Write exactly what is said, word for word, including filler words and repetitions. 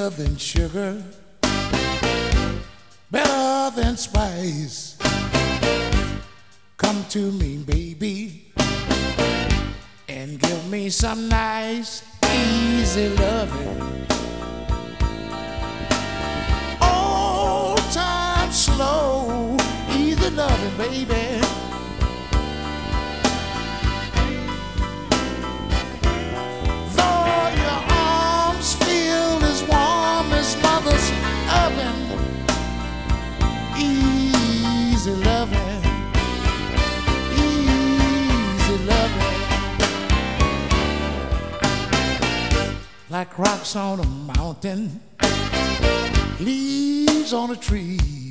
sweeter than sugar, better than spice. Come to me, baby, and give me some nice, easy loving. Old time, slow, easy loving, baby. Though your arms feel as warm as mother's oven, easy loving, easy loving. Like rocks on a mountain, leaves on a tree.